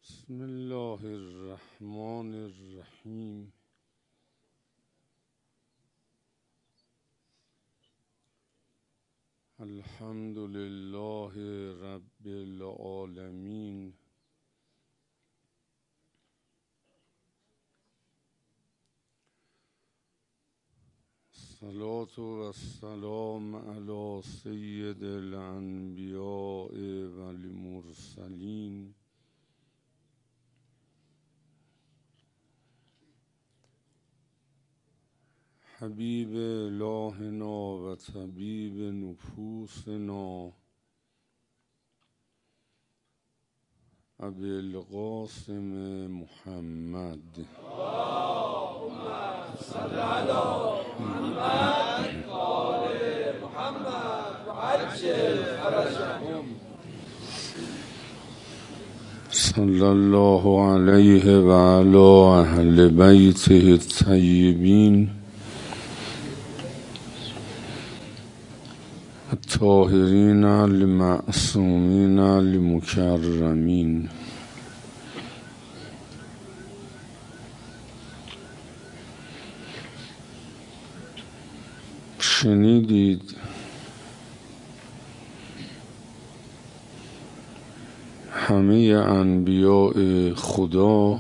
بسم الله الرحمن الرحیم. الحمد لله رب العالمین. الصلاة و السلام علی سید الانبیاء و المرسلین حبیب الهنا و طبیب نفوسنا ابی القاسم محمد. اللهم صل علی محمد و آل محمد و عجل فرجهم. صلی الله علیه و علی اهل بیته الطیبین الطاهرین المعصومین المکرمین. شنیدید همه انبیاء خدا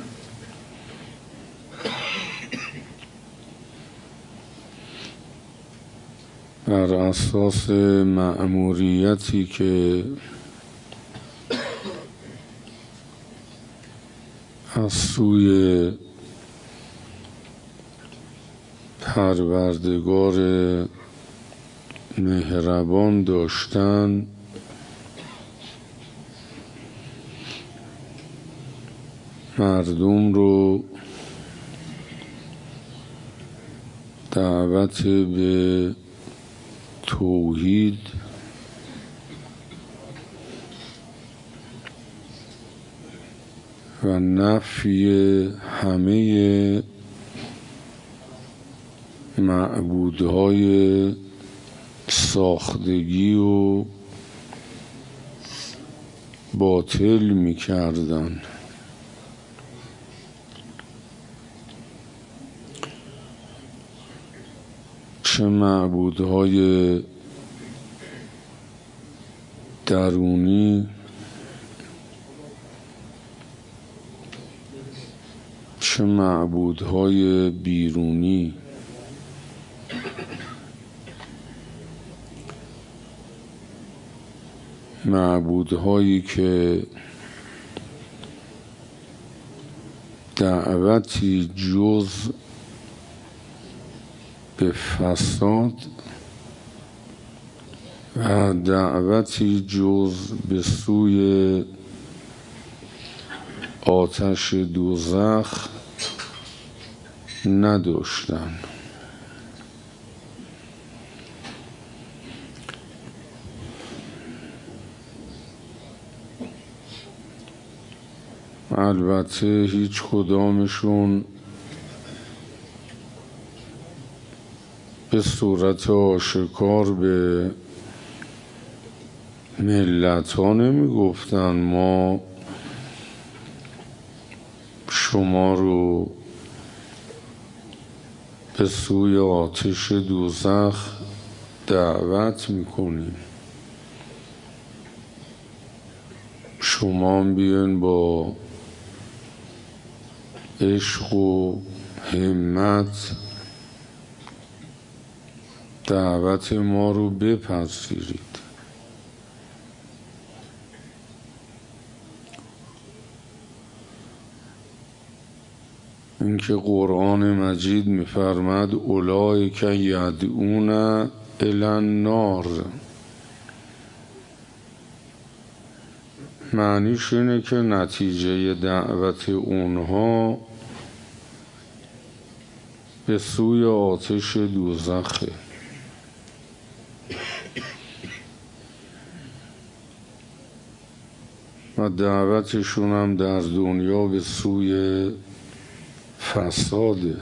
بر اساس مأموریتی که از سوی پروردگار مهربان داشتن، مردم رو دعوت به توحید و نفی همه معبودهای ساختگی و باطل می کردن. چه معبودهای درونی چه معبودهای بیرونی. معبودهایی که دعوتی جز به فساد و دعوتی جز به سوی آتش دوزخ نداشتن. البته هیچ کدامشون به صورت آشکار به ملت ها نمی گفتن ما شما رو به سوی آتش دوزخ دعوت می کنیم، شما بیاین با عشق و همت دعوت ما رو بپذیرید. اینکه قرآن مجید می‌فرماد اولئک یدعون الی النار، معنیش اینه که نتیجه دعوت اونها به سوی آتش دوزخه. و دعوتشون هم در دنیا به سوی فساده.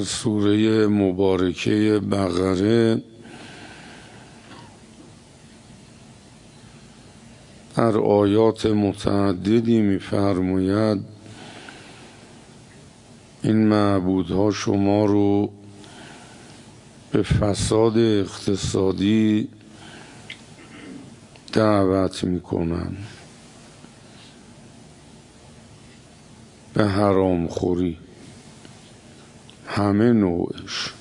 از سوره مبارکه بقره در آیات متعددی می‌فرماید این معبودها شما رو به فساد اقتصادی دعوت میکنن، به حرام خوری همه نوعش،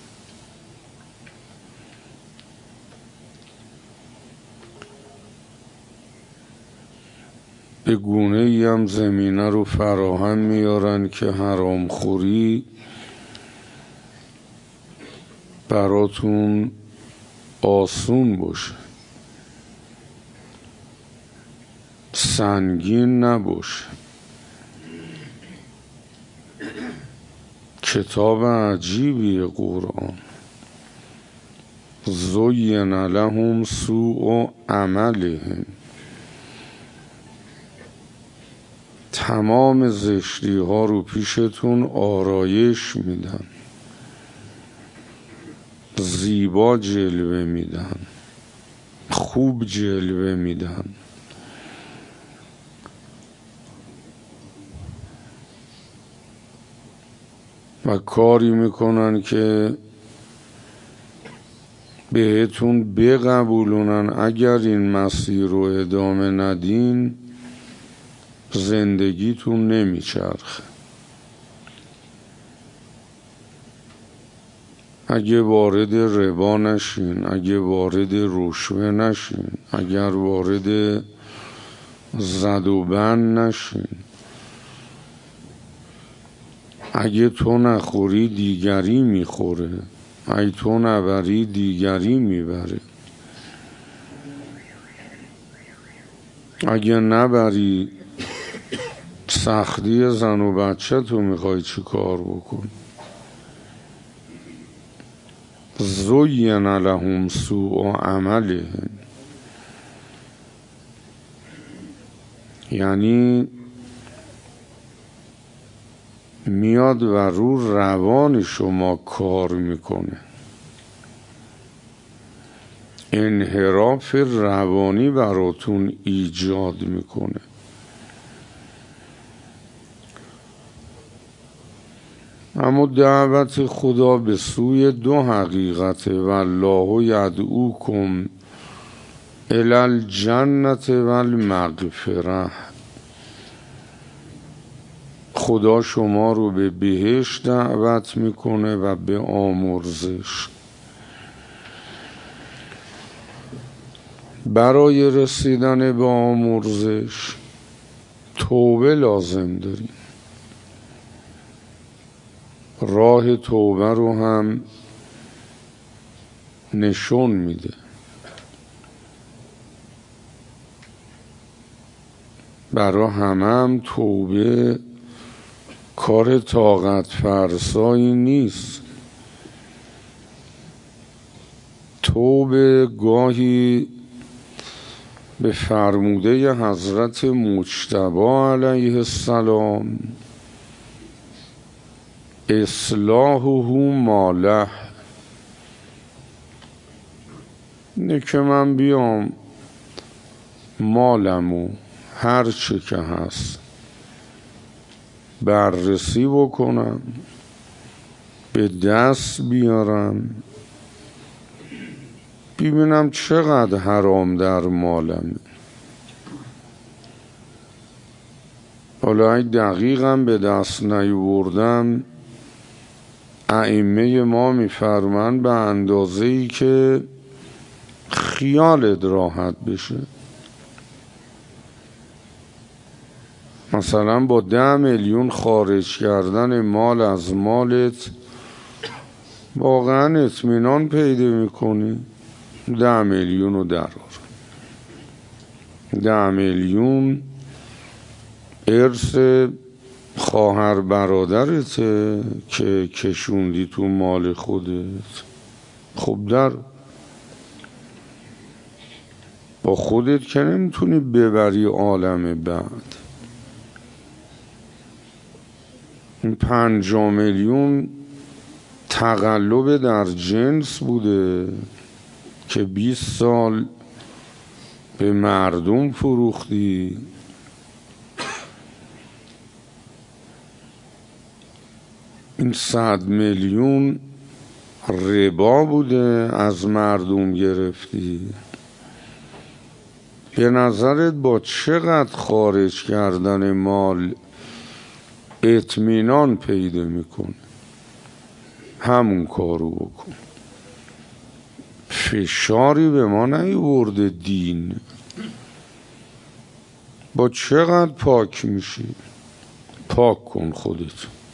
به گونه ای هم زمینه رو فراهم میارن که حرام خوری براتون آسون باشه، سنگین نباشه. کتاب عجیبی قرآن. زین لهم سوء عملهم، تمام زشتی ها رو پیشتون آرایش میدن، زیبا جلوه میدن، خوب جلوه میدن. و کاری میکنن که بهتون بقبولونن اگر این مسیر رو ادامه ندین زندگیتون نمیچرخه. اگه وارد ربا نشین، اگه وارد رشوه نشین، اگر وارد زد و بند نشین، اگه تو نخوری دیگری میخوره، اگه تو نبری دیگری میبره، اگه نبری سختی زن و بچه تو میخوای چی کار بکن؟ زین لهم سوء عملهم، یعنی میاد و رو روان شما کار میکنه، انحراف روانی براتون ایجاد میکنه. اما دعوت خدا به سوی دو حقیقته. والله یدعوکم الی الجنة والمغفرة، خدا شما رو به بهشت دعوت میکنه و به آمرزش. برای رسیدن به آمرزش توبه لازم داریم. راه توبه رو هم نشون میده. برای هم توبه کار طاقت فرسایی نیست. توبه گاهی به فرموده حضرت مجتبی علیه السلام اصلاحه ماله، نه که من بیام مالمو هر چه که هست بررسی بکنم، به دست بیارم، ببینم چقدر حرام در مالمه. حالا اگه دقیقا به دست نیاوردم، ائمه ما میفرمایند به اندازه‌ای که خیالت راحت بشه. مثلا با 10 میلیون خارج کردن مال از مالت واقعا اطمینان پیدا میکنی. 10 میلیون رو درار. 10 میلیون ارث خواهر برادرته که کشوندی تو مال خودت. خب در با خودت که نمیتونی ببری عالم بعد. این 5 میلیون تقلب در جنس بوده که 20 سال به مردم فروختی، این 100 میلیون ربا بوده از مردم گرفتی. به نظرت با چقدر خارج کردن مال اطمینان پیدا میکنه؟ همون کارو بکن. فشاری به ما نیورده دین. با چقدر پاک میشی؟ پاک کن خودت.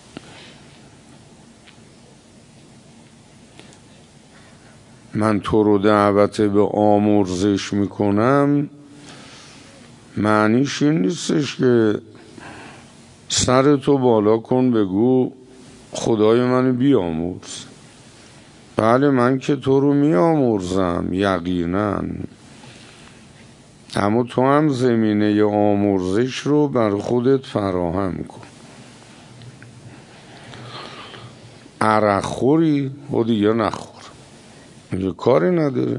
من تو رو دعوت به آمرزش میکنم، معنیش این نیستش که سرتو بالا کن بگو خدای منو بیامرز. بله من که تو رو میامرزم یقینا، اما تو هم زمینه آمرزش رو بر خودت فراهم کن. عرق خوری و دیگه نخور، دیگه کاری نداره.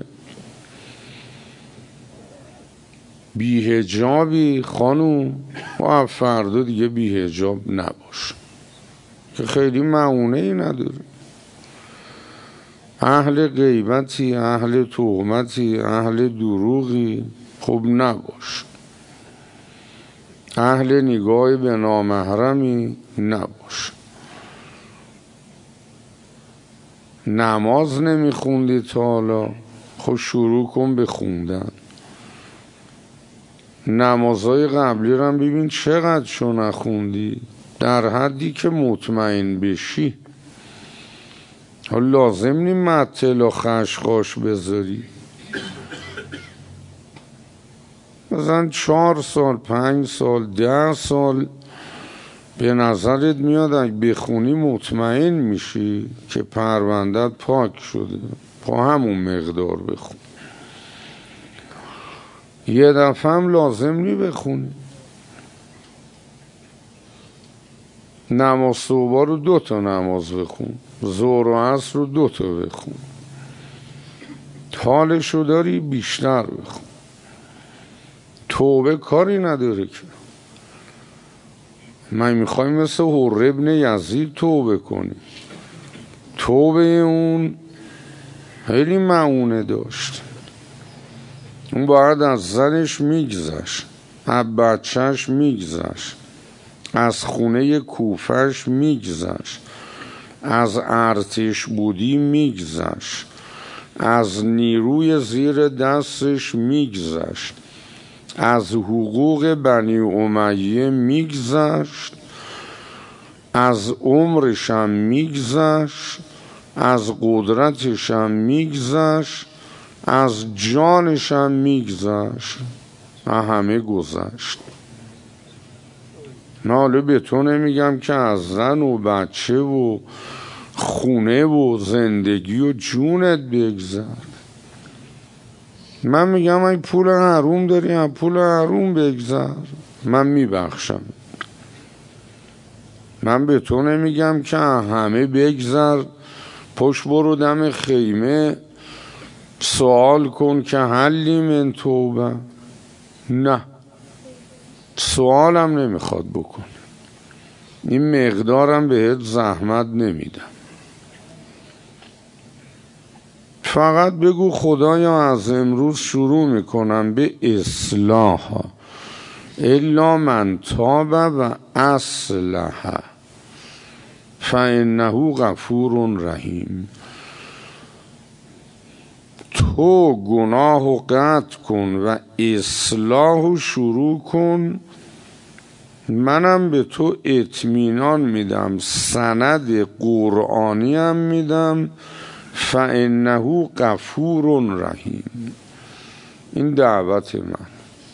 بی‌حجابی خانوم و فردا دیگه بی‌حجاب نباش که خیلی معونه‌ای نداره. اهل غیبتی، اهل تهمتی، اهل دروغی خب نباش. اهل نگاه به نامحرمی نباش. نماز نمیخوندی تا حالا، خب شروع کن به خوندن. نمازهای قبلی رو هم ببین چقدر شو نخوندی، در حدی که مطمئن بشی. حالا لازم نیم مطل و خشخاش بذاری، مثلا 4 سال 5 سال 10 سال به نظرت میاد اگه بخونی مطمئن میشی که پروندت پاک شده، با همون مقدار بخون. یه دفعه هم لازم نی بخونی. نماز صبح رو 2 تا نماز بخون، ظهر و عصر رو 2 تا بخون. حالشو داری بیشتر بخون. توبه کاری نداره که. من میخوای مثل حر ابن یزید توبه کنی؟ توبه اون خیلی معونه داشت. اون باید از زنش میگذشت، از بچهش میگذشت، از خونه کوفهش میگذشت، از ارتش بودی میگذشت، از نیروی زیر دستش میگذشت، از حقوق بنی امیه میگذشت، از عمرش هم میگذشت، از قدرتش هم میگذشت، از جانش هم میگذشت، همه گذشت. نه حالا به تو نمیگم که از زن و بچه و خونه و زندگی و جونت بگذر. من میگم اگه پول حروم داری از پول حروم بگذر، من میبخشم. من به تو نمیگم که همه بگذر، پشت برو دم خیمه سوال کن که حلی من توبه. نه، سوالم نمیخواد بکن، این مقدارم بهت زحمت نمیدم. فقط بگو خدایا از امروز شروع میکنم به اصلاح، الا من تاب و اصلح فانه غفور رحیم. تو گناه و قطع کن و اصلاح و شروع کن، منم به تو اطمینان میدم، سند قرآنی هم میدم، فانه غفور رحیم. این دعوت من.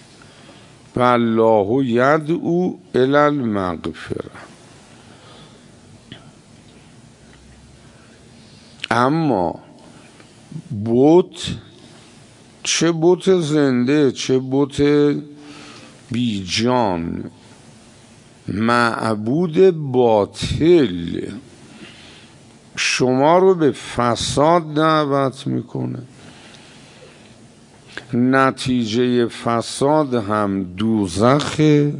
والله یدعو الی المغفره. اما بت، چه بت زنده چه بت بی جان، معبود باطل شما رو به فساد دعوت میکنه. نتیجه فساد هم دوزخه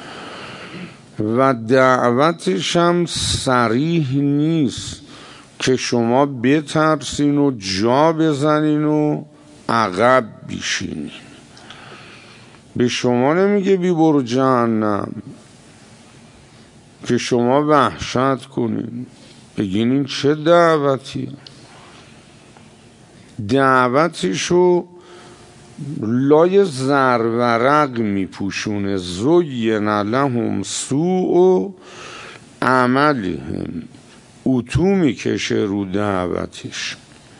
و دعوتش هم صریح نیست که شما بترسین و جا بزنین و عقب بیشینین. به شما نمیگه بی برو جهنم که شما وحشت کنین بگین این چه دعوتیه. دعوتشو لای زرورق میپوشونه. زین لهم سوء عملهم، اتو میکشه رو دعوتش.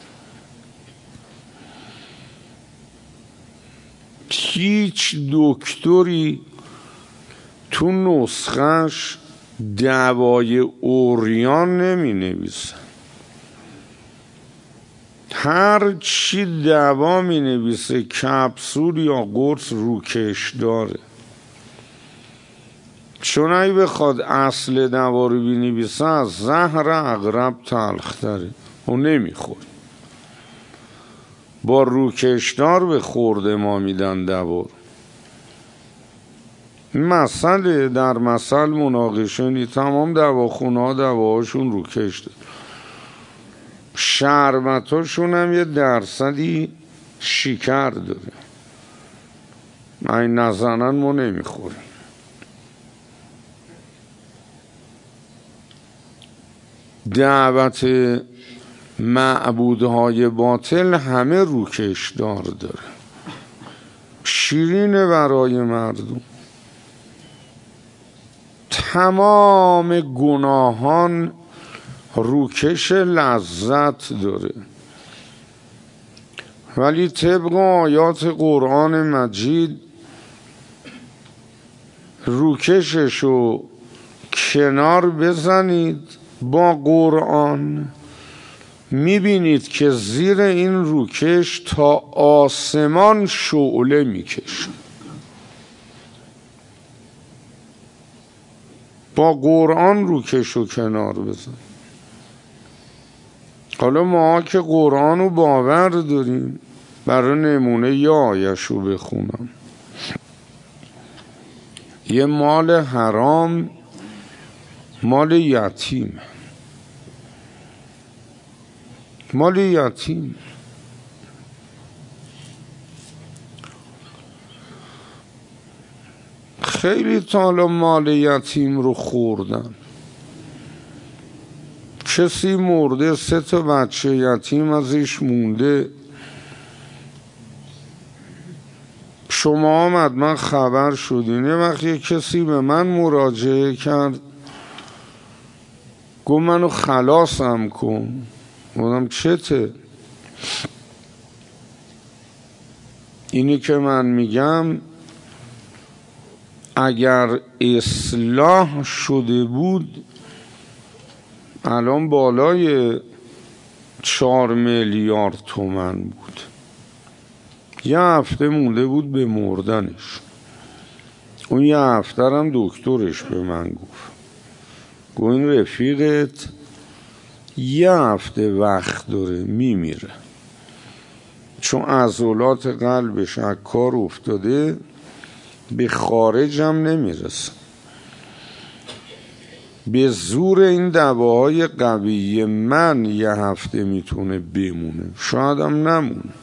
هیچ دکتری تو نسخش دوای اوریان نمی نویسه. هر چی دوا می نویسه کپسول یا قرص روکش داره. چون اگه بخواد اصل دوا رو بنویسه از زهر عقرب تلختره و نمیخوره. با روکشدار به خورده ما میدن دوا. مسئله در مثل مناقشه نی. تمام دواخونه ها دواهاشون روکش داره. شربتاشون هم یه درصدی شکر داره. این نزنن ما نمیخوریم. دعوت معبودهای باطل همه روکشدار داره. شیرینه برای مردم. تمام گناهان روکش لذت داره، ولی طبق آیات قرآن مجید روکششو کنار بزنید با قرآن، میبینید که زیر این روکش تا آسمان شعله میکشه. با قرآن روکشو کنار بزن. حالا ما که قرآن رو باور داریم، برای نمونه یه آیه‌شو بخونم. یه مال حرام مال یتیم، مال یتیم. خیلی تا مال یتیم رو خوردن. کسی مرده، 3 تا بچه یتیم ازش مونده. شما آمد من خبر شدین. یه وقت یه کسی به من مراجعه کرد، گفت منو خلاصم کن. گفتم چته؟ اینی که من میگم اگر اصلاح شده بود الان بالای 4 میلیارد تومان بود. یه هفته مونده بود به مردنش. اون یه هفته هم دکترش به من گفت این رفیقت یه هفته وقت داره میمیره، چون عضلات قلبش از کار افتاده، به خارج هم نمیرسه. به زور این دواهای قوی من یه هفته میتونه بمونه، شاید هم نمونه.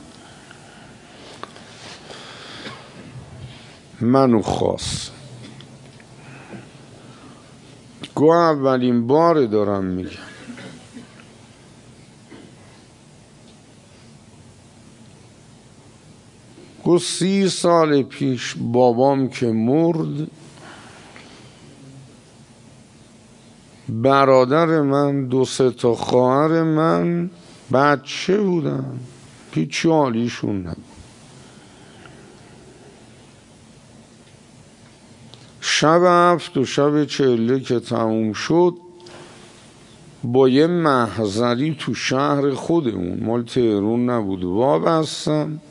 منو خواست. گو اولین بار دارم میگم. گو 30 سال پیش بابام که مرد، برادر من 2-3 تا خواهر من بچه بودن، هیچ حالیشون نبود. شب 7 و شب 40 که تموم شد، با یه محضری تو شهر خودمون، مال تهران نبود، وابستم.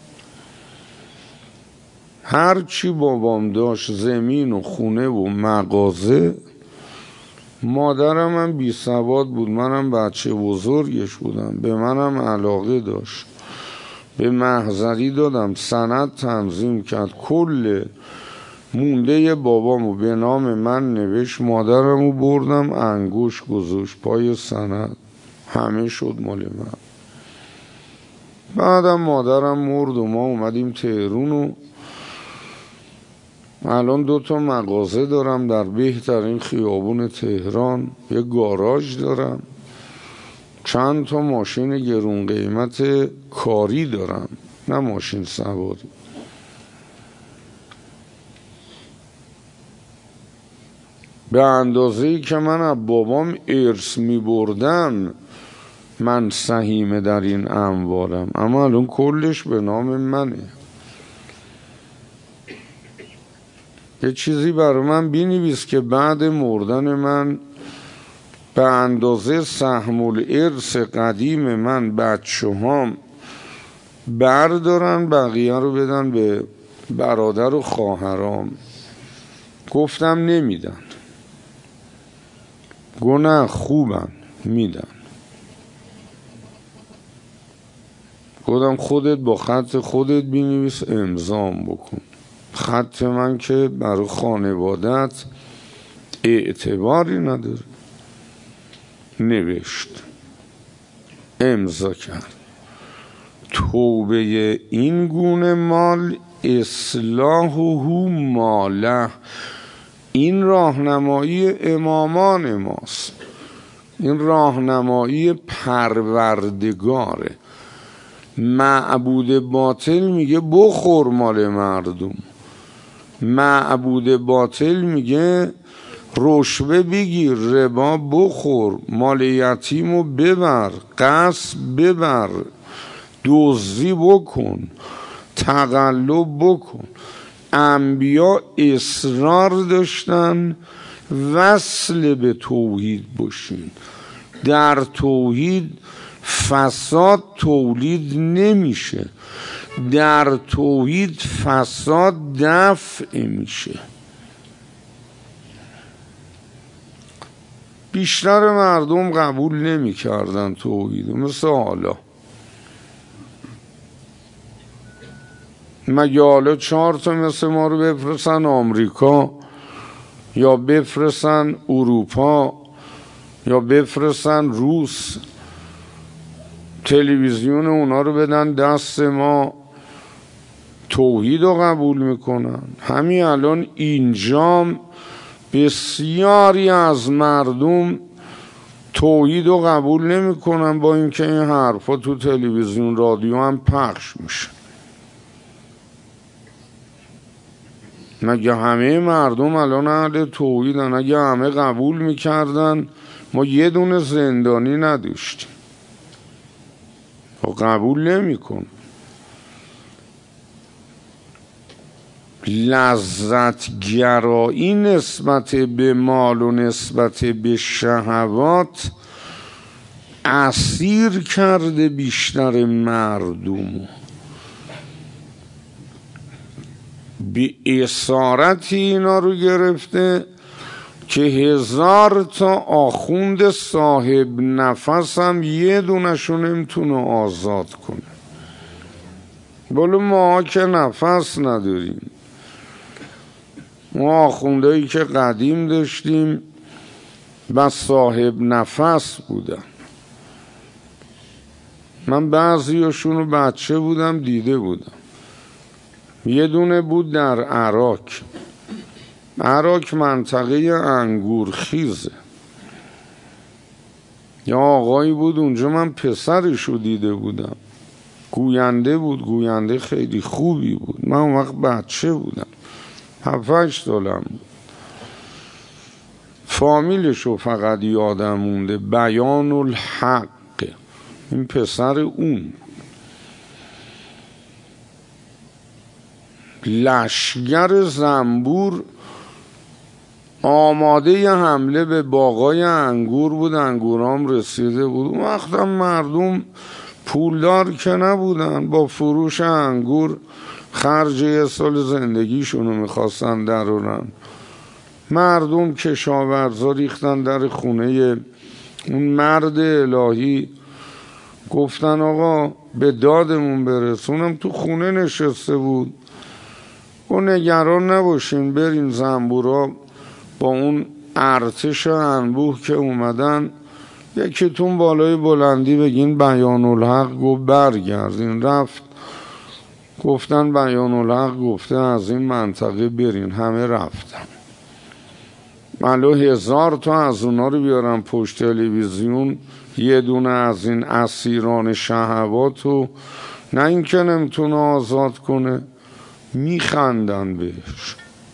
هرچی بابام داشت، زمین و خونه و مغازه، مادرم هم بی سواد بود، منم بچه بزرگش بودم، به منم علاقه داشت. به محضری دادم، سند تنظیم کرد، کل مونده بابامو به نام من نوشت، مادرمو بردم انگوش گذاشت پای سند، همه شد مال من. بعدم مادرم مرد و ما اومدیم تهرون و الان 2 مغازه دارم در بهترین خیابون تهران، یه گاراژ دارم، چند تا ماشین گرون قیمت کاری دارم، نه ماشین سواری. به اندازه‌ای که من از بابام ارث می بردم من سهیمه در این اموالم، اما الان کلش به نام منه. یه چیزی برای من بنویس که بعد مردن من به اندازه سهم الارث قدیم من بچه هام بردارن، بقیه رو بدن به برادر و خواهرام. گفتم نمیدن، گناه خوبن میدن. گفتم خودت با خط خودت بنویس امضام بکن، خط من که برای خانوادت اعتباری نداره. نوشت، امضا کرد. توبه این گونه مال اصلاحه ماله، این راهنمایی امامان ماست، این راهنمایی پروردگاره. معبود باطل میگه بخور مال مردم، معبود باطل میگه رشوه بگیر، ربا بخور، مال یتیمو ببر، غصب ببر، دزدی بکن، تقلب بکن. انبیا اصرار داشتن وصل به توحید باشین. در توحید فساد تولید نمیشه، در توحید فساد دفع میشه. بیشتر مردم قبول نمی کردن توحید، مثل حالا. مگه حالا 4 تا مثل ما رو بفرستن آمریکا یا بفرستن اروپا یا بفرستن روس، تلویزیون اونا رو بدن دست ما، توحید رو قبول میکنن؟ همین الان اینجام بسیاری از مردم توحید رو قبول نمیکنن، با اینکه این حرفا تو تلویزیون رادیو هم پخش میشه. مگه همه مردم الان اهل توحیدن؟ اگه همه قبول میکردن ما یه دونه زندانی نداشتیم. و قبول نمیکن. لذت گرایی نسبت به مال و نسبت به شهوات اسیر کرده بیشتر مردم. به اسارتی اینا رو گرفته که 1000 تا آخوند صاحب نفس هم یه دونشون نمیتونه آزاد کنه. بلو ما که نفس نداریم. ما آخوندهایی که قدیم داشتیم بس صاحب نفس بودن. من بعضیاشون رو بچه بودم دیده بودم. یه دونه بود در عراق. عراق منطقه انگورخیزه. یا آقایی بود اونجا، من پسرشو دیده بودم، گوینده بود، گوینده خیلی خوبی بود. من اون وقت بچه بودم، 7-8 سالم بود. فامیلشو فقط یادم مونده، بیان الحق، این پسر اون. لشگر زنبور آماده ی حمله به باغای انگور بود، انگورام رسیده بود. اون وقت هم مردم پولدار که نبودن، با فروش انگور خرج 1 سال زندگیشونو میخواستن درارن. مردم کشاورزا ریختن در خونه اون مرد الهی، گفتن آقا به دادمون برسونم. تو خونه نشسته بود و نگران نباشین، برین زنبورا با اون ارتش انبوه که اومدن یکیتون بالای بلندی بگین بیان الحق گفت برگردین. رفت گفتن بیان الحق گفته از این منطقه برین. همه رفتن. مالو 1000 تا از اونا رو بیارن پشت تلویزیون، یه دونه از این اسیران شهواتو نه اینکه نمیتونه آزاد کنه، میخندن بهش.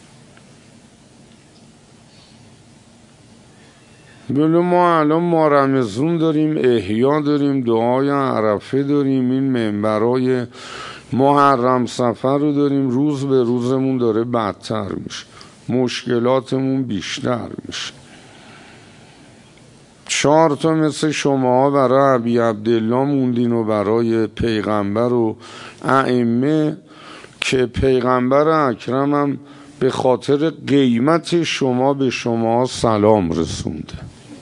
بله ما الان ما رمضان داریم، احیا داریم، دعای عرفه داریم، این منبرای محرم سفر رو داریم، روز به روزمون داره بدتر میشه، مشکلاتمون بیشتر میشه. 4 تا مثل شما برای ابی عبدالله موندین و برای پیغمبر و ائمه که پیغمبر اکرمم به خاطر قیمت شما به شما سلام رسونده،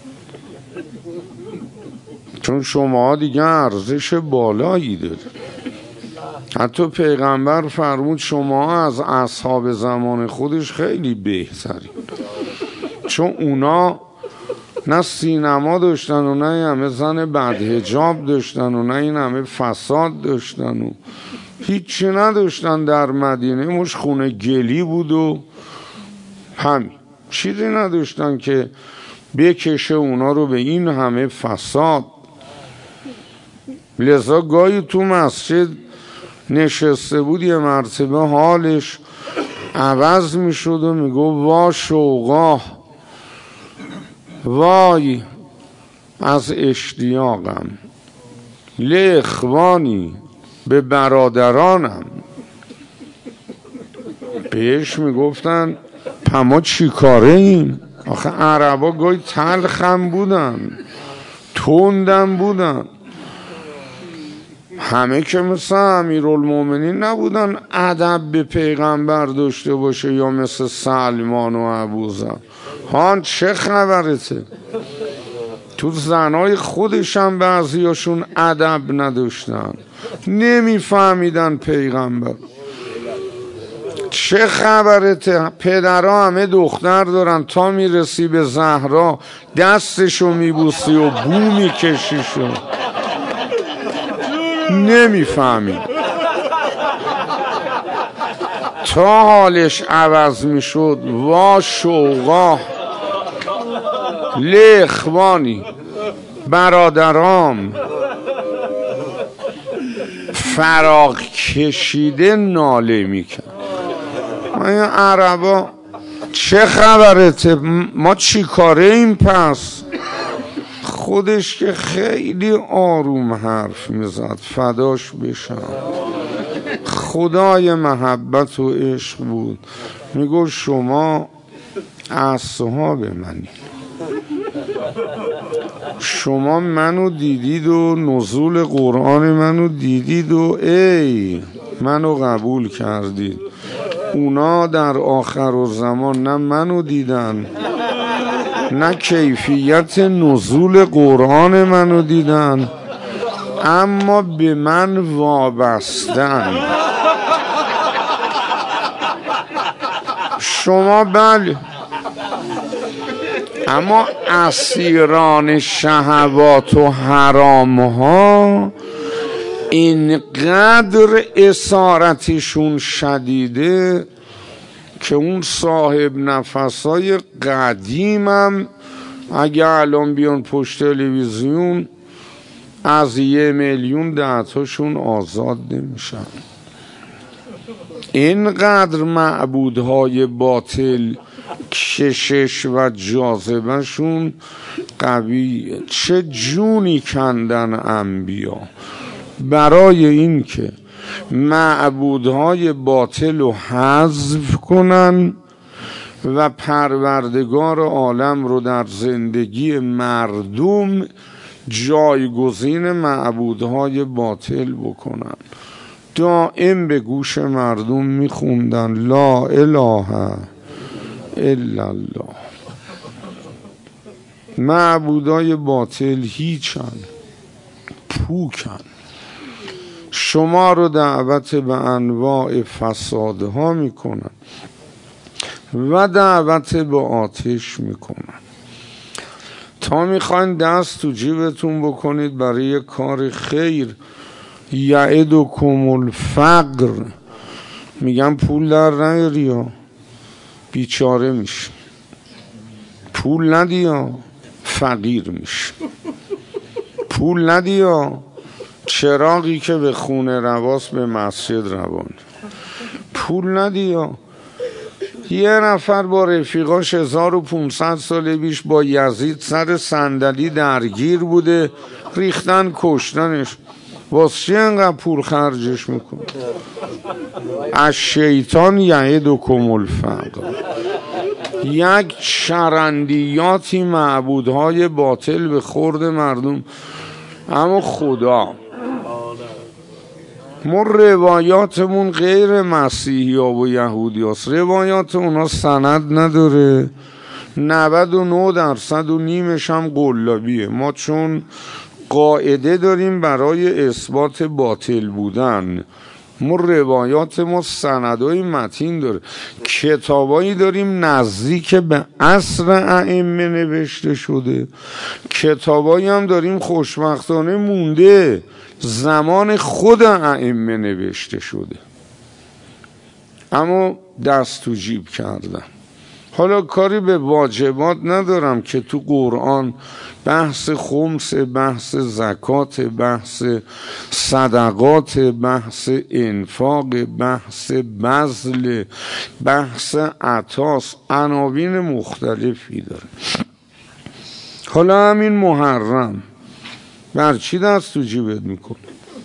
چون شما دیگه ارزش بالایی داره. حتی پیغمبر فرمود شما از اصحاب زمان خودش خیلی بهترین، چون اونا نه سینما داشتن و نه این همه زن بدحجاب داشتن و نه این همه فساد داشتن و هیچی نداشتن. در مدینه مش خونه گلی بود و همین، چیزی نداشتن که بکشه اونا رو به این همه فساد. لذا گاهی تو مسجد نشسته بود یه مرتبه حالش عوض می شد و می گفت وا شوقا، وای از اشتیاقم، لاخوانی به برادرانم. بهش می گفتن پما چی کاره ایم؟ آخه عربا گاهی تلخم بودن، تندم بودن، همه که مثل امیرالمومنین نبودن ادب به پیغمبر داشته باشه یا مثل سلمان و ابوذر. هان چه خبرته؟ تو زنای خودشم بعضیاشون ادب نداشتن، نمیفهمیدن پیغمبر. چه خبرته؟ پدرها همه دختر دارن، تا میرسی به زهرا دستشو میبوسی و بو میکشیشو، نمیفهمید. تا حالش عوض میشد وا شوقا، لاخوانی برادرام، فراق کشیده ناله میکرد. این عربا چه خبرته؟ ما چی کاره این پس؟ خودش که خیلی آروم حرف میزد، فداش بشم، خدای محبت و عشق بود. میگو شما اصحاب منی، شما منو دیدید و نزول قرآن منو دیدید و ای منو قبول کردید. اونا در آخر زمان نه منو دیدن نه کیفیت نزول قرآن منو دیدن، اما به من وابستن. شما بله، اما اسیران شهوات و حرام ها اینقدر اسارتشون شدیده که اون صاحب نفسای قدیمم اگه الان بیان پشت تلویزیون از 1 میلیون 10 تاشون آزاد نمیشن. اینقدر معبودهای باطل کشش و جاذبهشون قویه. چه جونی کندن انبیا برای این که معبودهای باطل رو حذف کنن و پروردگار عالم رو در زندگی مردم جایگزین معبودهای باطل بکنن. دائم به گوش مردم میخوندن لا اله الا الله. معبودای باطل هیچن، پوکن، شما رو دعوت به انواع فسادها میکنن و دعوت به آتش میکنن. تا میخواین دست تو جیبتون بکنید برای کار خیر، یعدکم الفقر، میگم پول در نیاری ها، بیچاره میشه. پول ندی ها، فقیر میشه. پول ندی ها، چراغی که به خونه رواست به مسجد روان. پول ندی ها، یه نفر با رفیقاش 1500 سال پیش با یزید سر صندلی درگیر بوده، ریختن کشتنش. واسه چی انقدر پول خرجش میکنه؟ از شیطان یعدکم الفقر. یک چرندیاتی معبودهای باطل به خورد مردم. اما خدا، ما روایاتمون غیر مسیحی ها و یهودی هاست. روایات اونا سند نداره، 99% و نیمش هم قلابیه. ما چون قاعده داریم برای اثبات باطل بودن، ما روایات ما سندهای متین داره، کتابایی داریم نزدیک به عصر ائمه نوشته شده، کتابایی هم داریم خوشبختانه مونده زمان خود ائمه نوشته شده، اما دست تو جیب کردن. حالا کاری به واجبات ندارم که تو قرآن بحث خمس، بحث زکات، بحث صدقات، بحث انفاق، بحث بذل، بحث عطاس، عناوین مختلفی داره. حالا همین محرم بر چی دست تو جیبت میکنه؟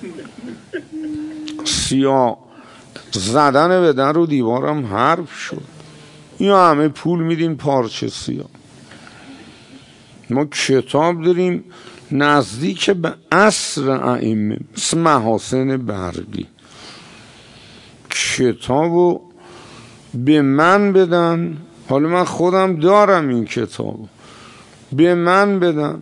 سیاه زدن به در و دیوارم حرف شد. یا همه پول میدین پارچه سیاه. ما کتاب داریم نزدیک به عصر ائمه، مثل محاسن برقی. کتابو به من بدن، حالا من خودم دارم این کتابو، به من بدن،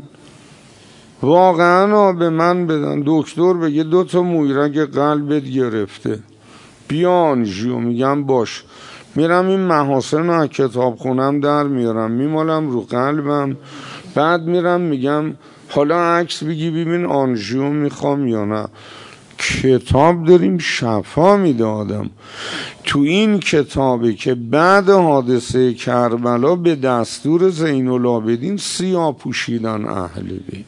واقعا به من بدن. دکتر بگه 2 مویرگ قلبت گرفته، بیا آنژیو، میگم باش، میرم این محاسن رو کتاب خونم در میارم، میمالم رو قلبم، بعد میرم میگم حالا عکس بگی ببین آنژیو میخوام یا نه. کتاب داریم شفا میده آدم. تو این کتابه که بعد حادثه کربلا به دستور زین العابدین سیاه پوشیدن اهل بیت.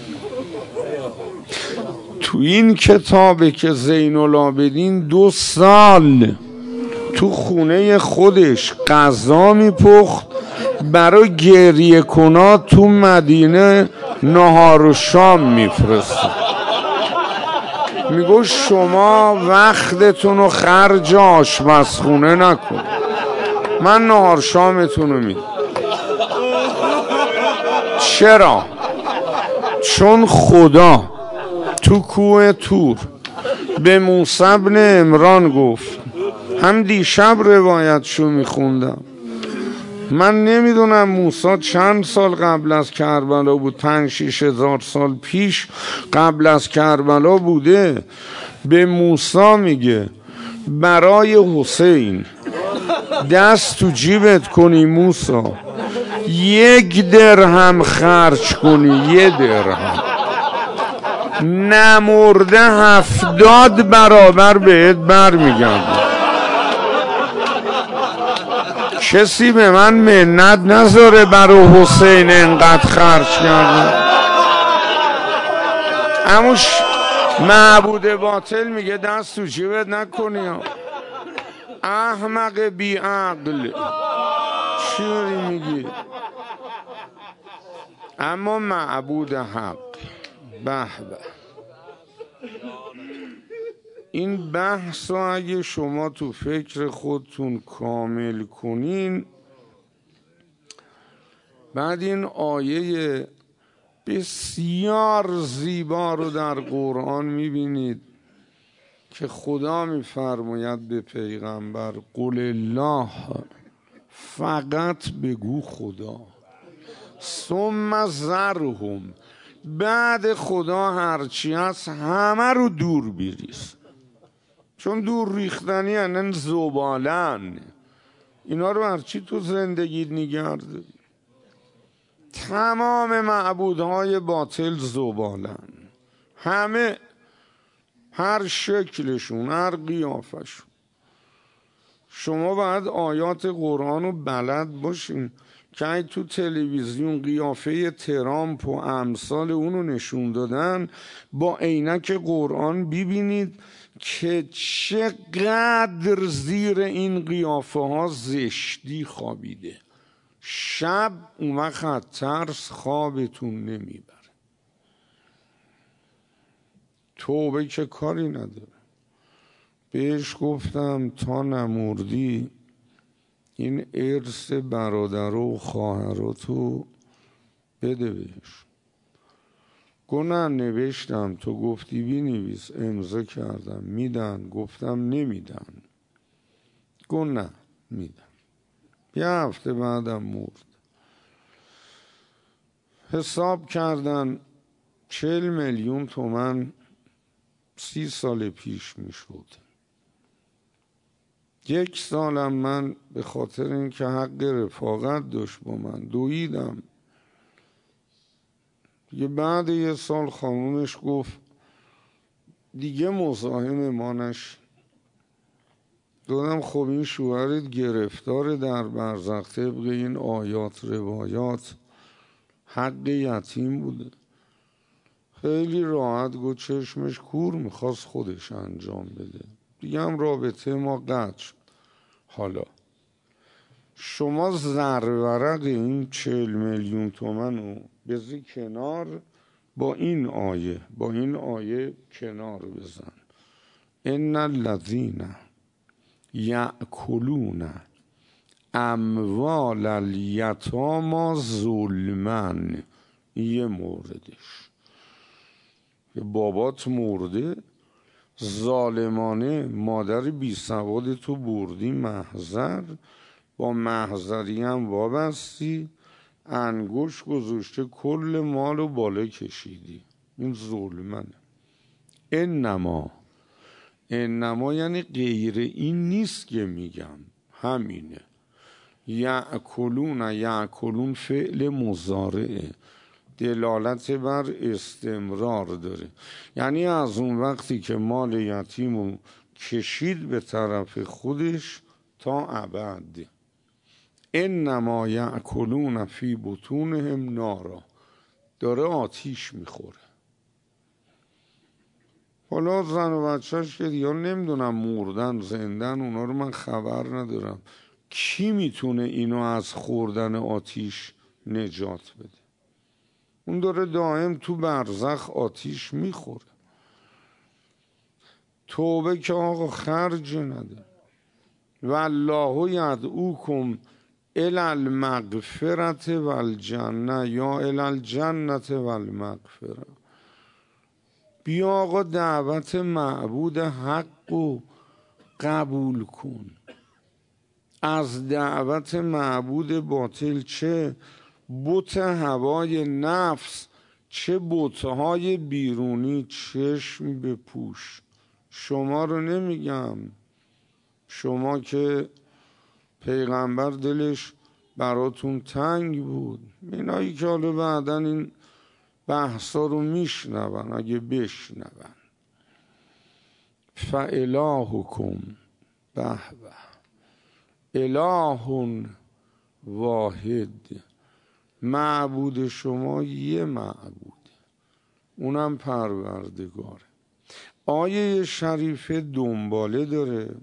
تو این کتابه که زین العابدین 2 سال تو خونه خودش غذا میپخت برای گریه کنا تو مدینه نهار و شام میفرست. میگو شما وقتتون رو خرج آشپزخونه نکن، من نهار شامتون رو میدم. چرا؟ چون خدا تو کوه طور به موسی بن عمران گفت، هم دیشب روایتشو میخوندم، من نمیدونم موسی چند سال قبل از کربلا بود، 5-6 هزار سال پیش قبل از کربلا بوده. به موسی میگه برای حسین دست تو جیبت کنی موسی، 1 درهم خرج کنی، 1 درهم نمرده 70 برابر بهت برمیگرده. کسی به من منت نذاره برای حسین انقدر خرج کرده. اما معبود باطل میگه دست تو جیبت نکنی. احمق بی عقل، چی داری میگی؟ اما معبود حق، به به، این بحث رو اگه شما تو فکر خودتون کامل کنین، بعد این آیه بسیار زیبا رو در قرآن میبینید که خدا میفرماید به پیغمبر قل الله فقط بگو خدا. ثم ذرهم، بعد خدا هرچی هست همه رو دور بریز، چون دور ریختنی هنن زبالن. اینا رو هرچی تو زندگی نگرده. تمام معبودهای باطل زبالن، همه، هر شکلشون، هر قیافشون. شما باید آیات قرآن رو بلد باشین که تو تلویزیون قیافه ترامپ و امثال اونو نشون دادن، با عینک قرآن ببینید که چقدر زیر این قیافه ها زشتی خوابیده. شب اون وقت ترس خوابتون نمیبره. توبه که کاری نداره. بهش گفتم تا نمردی این ارث برادر و خواهراتو بده بهش. گناه نوشتم، تو گفتی بنویس، امضا کردم، میدن؟ گفتم نمیدن. گناه میدن. یه هفته بعدم مرد. حساب کردن 40 میلیون تومن 30 سال پیش میشد. 1 سالم من به خاطر اینکه حق رفاقت داشت با من دویدم. دیگه بعد 1 سال خانومش گفت دیگه مزاحم ما نشی. دادم خب این شوهرت گرفتار در برزخ طبق این آیات روایات حق یتیم بوده. خیلی راحت گفت چشمش کور، میخواست خودش انجام بده. دیگه هم رابطه ما قطع شد. حالا شما زرورق این 40 میلیون تومن رو بذاری کنار، با این آیه کنار بزن. ان الذین یأکلون اموال الیتامی ظلما. یه موردش که بابات مرده ظالمانه، مادر بی سواد تو بردی محضر، با محضری هم وابستی، انگوش گذاشته کل مالو بالا کشیدی. این ظلمنه. انما یعنی غیر این نیست که میگم، همینه. یأکلون فعل مضارعه، دلالت بر استمرار داره. یعنی از اون وقتی که مال یتیمو کشید به طرف خودش تا ابد. انما یأکلون فی بطونهم نارا، داره آتیش میخوره. حالا زن و بچهش که دیگه نمیدونم مردن زندن، اونا رو من خبر ندارم. کی میتونه اینو از خوردن آتیش نجات بده؟ اون داره دائم تو برزخ آتیش میخوره. توبه که آقا خرج نده. والله یدعوکم الی المغفرة والجنه یا الی الجنة والمغفرة. بیا آقا دعوت معبود حق رو قبول کن. از دعوت معبود باطل، چه بت هوای نفس چه بتهای بیرونی، چشم بپوش. شما رو نمیگم، شما که پیغمبر دلش براتون تنگ بود، اینایی که حالا بعدا این بحثا رو میشنون اگه بشنون. فالهکم به اله واحد، معبود شما یه معبود، اونم پروردگاره. آیه شریفه دنباله داره،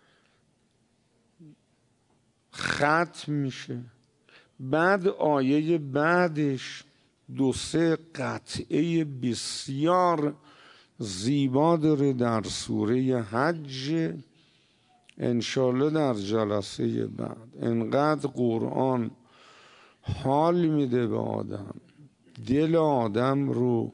ختم میشه. بعد آیه بعدش 2-3 قطعه بسیار زیبا داره در سوره حج. انشالله در جلسه بعد. انقدر قرآن حال میده به آدم، دل آدم رو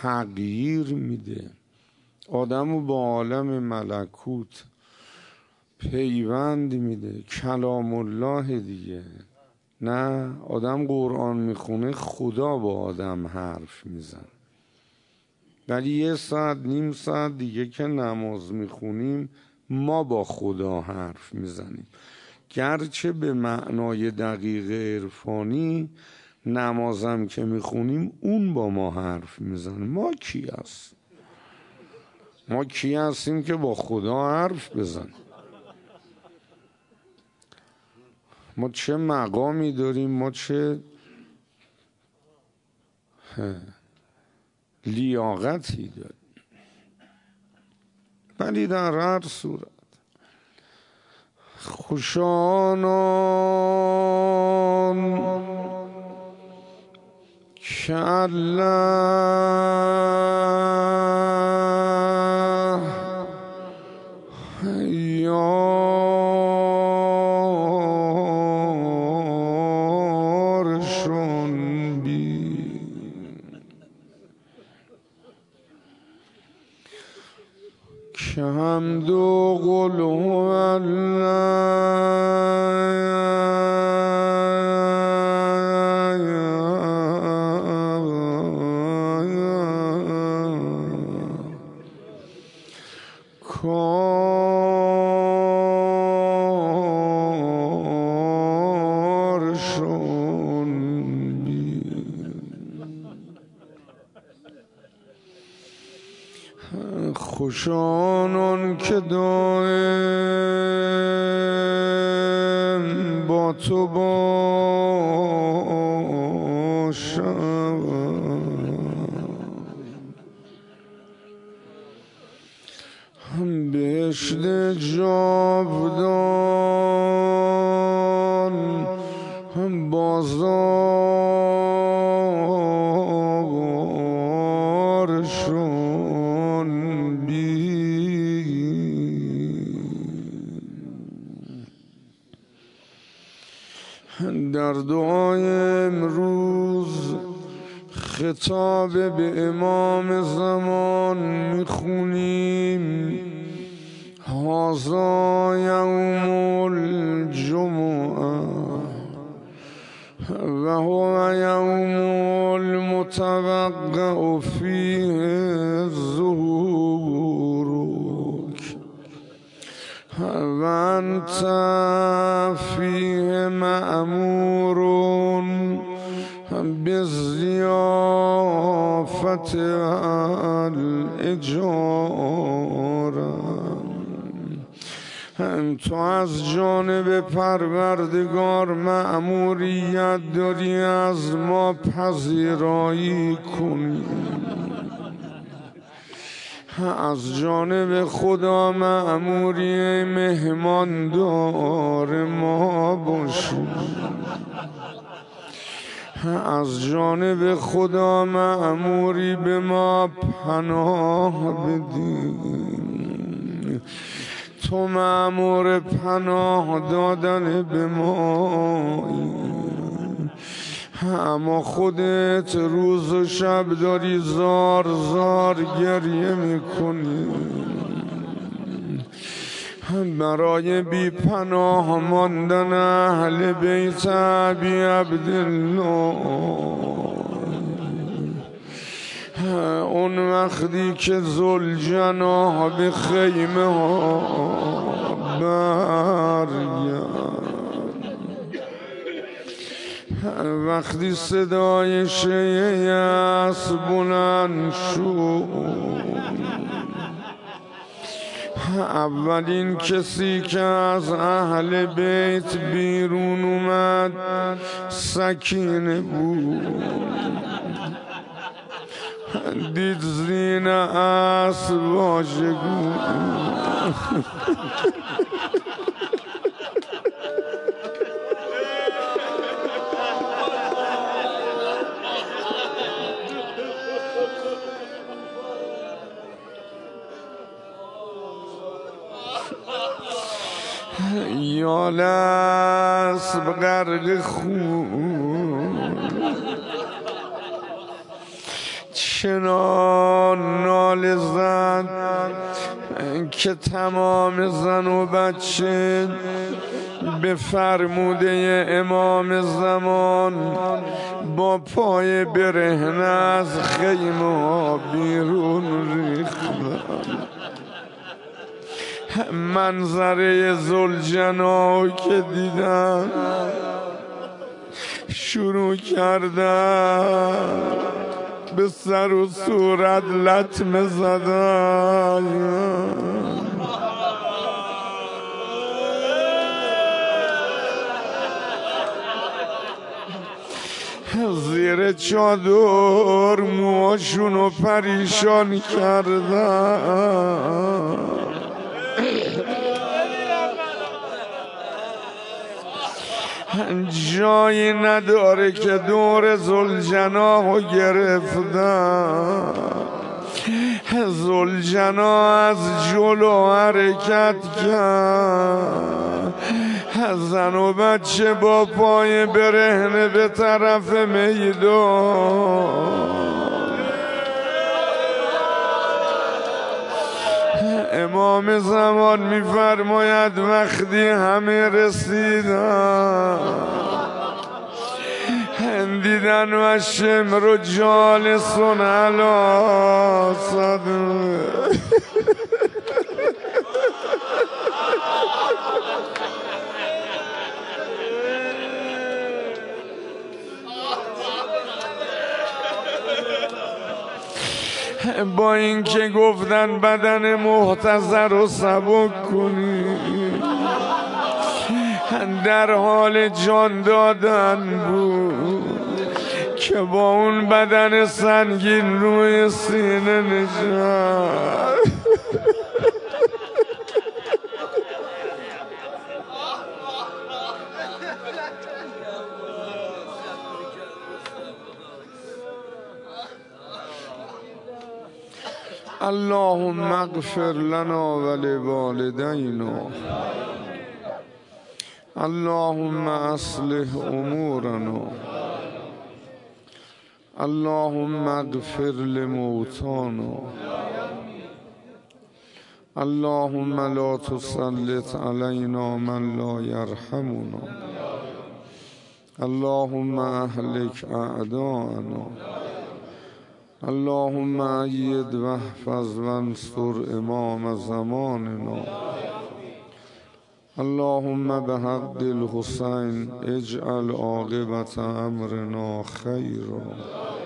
تغییر میده، آدم رو با عالم ملکوت پیوند میده، کلام الله دیگه. نه آدم قرآن میخونه خدا با آدم حرف میزن، ولی 1 ساعت نیم ساعت دیگه که نماز میخونیم ما با خدا حرف میزنیم، گرچه به معنای دقیق عرفانی نمازم که میخونیم اون با ما حرف میزنه. ما کی هست؟ ما کی هستیم که با خدا حرف بزنیم؟ ما چه مقامی داریم؟ ما چه لیاقتی داریم؟ ولی در هر صورت خوشانان که الله یارشون بی که حمد و قل هو کارشون بی خوشانان که دائم با تو باشم، بهشت جاودان بازارشون بی در دعای امروز خطاب به امام زمان میخونیم: هذا یوم الجمعه و هو یوم المتوقع فیه ظهورک و انت فیه مأمور بضیافت الاجاره. تو از جانب پروردگار مأموریت داری از ما پذیرایی کنی، از جانب خدا مأموری مهماندار ما باشی، از جانب خدا مأموری به ما پناه بدی. تو مأمور پناه دادن به مایی، اما خودت روز و شب داری زار زار گریه میکنی برای بی پناه ماندن اهل بیت ابی عبدالله. اون وقتی که ذوالجناح به خیمه ها برگرد، وقتی صدای شیعه بلند شد، اولین کسی که از اهل بیت بیرون اومد سکینه بود. دید زین اسب واژگون یا لسب غرق خون، چنان ناله زد که تمام زن و بچه به فرموده امام زمان با پای برهنه از خیمه ها بیرون ریختن. منظره ذوالجنا که دیدن شروع کردن به سر و صورت لطمه زدن. زیر چادر موهاشونو پریشان کردن. جایی نداره که دور ذوالجنا گرفتن. ذوالجنا از جلو حرکت کرد، زن و بچه با پای برهنه به طرف میدان. امام زمان میفرماید وقتی همه رسیدن دیدن و شمر جالسون علی صدر. با اینکه گفتن بدن محتضر رو سبک کنی، در حال جان دادن بود که با اون بدن سنگین روی سینه نشست. اللهم اغفر لنا ولوالدينا، اللهم اصلح امورنا، اللهم اغفر لموتانا، اللهم لا تسلط علينا من لا يرحمنا، اللهم اهلك اعداءنا، اللهم أيد واحفظ وانصر امام زماننا، اللهم بحق الحسين اجعل عاقبة امرنا خيرا.